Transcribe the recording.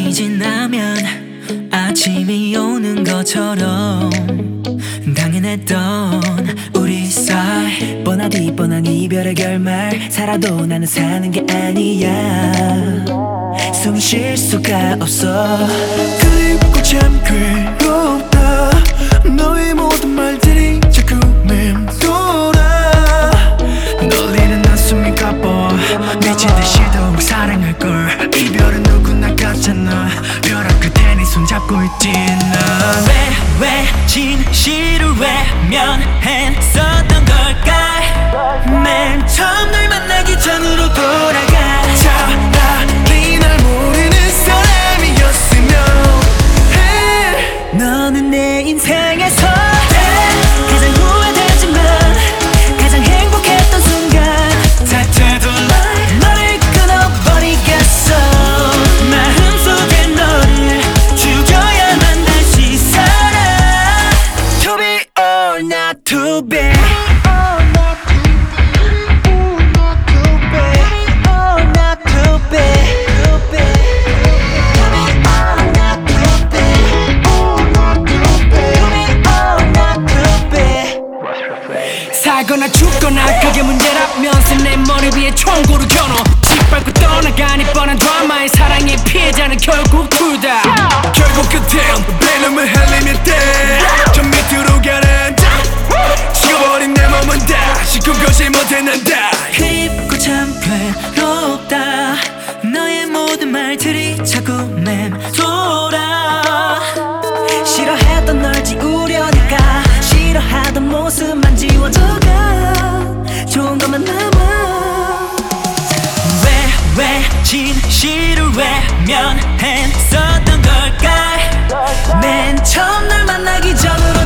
밤이 지나면 아침이 오는 것처럼 당연했던 우리 사이 뻔하디 뻔한 이별의 결말 살아도 나는 사는 게 아니야 숨 쉴 수가 없어 그립고 참 괴롭다 너의 모든 말들이 자꾸 맴돌아 놀리는 한숨이 가뻐 미친듯이 더욱 사랑할걸 이별은 누구나 같잖아 벼랑 끝에 네 손잡고 있지 난 왜 진실을 외면했었던 걸까 맨 처음 널 만나기 전으로 돌아가 차라리 날 모르는 사람이었으면 해 너는 내 인생에서 가장 후회되지만 가장 행복했던 순간 다투도 너를 끊어버리겠어 마음속에 너를 죽여야만 다시 살아 To be or not to be 살거나 죽거나 그게 문제라면서 내 머리 위에 총구를 겨눠 짓밟고 떠나가니 뻔한 드라마의 사랑의 피해자는 결국 둘다 결국 끝엔 베놈을 흘리면 돼저 밑으로 가란다 식어버린 내 몸은 다시 꿈꾸지 못해 난다 그립고 참 괴롭다 너의 모든 말들이 자꾸 맴돌아 싫어했던 널 지우려니까 싫어하던 모습만 지워져가 좋은 것만 남아 왜 진실을 외면했었던 걸까 맨 처음 널 만나기 전으로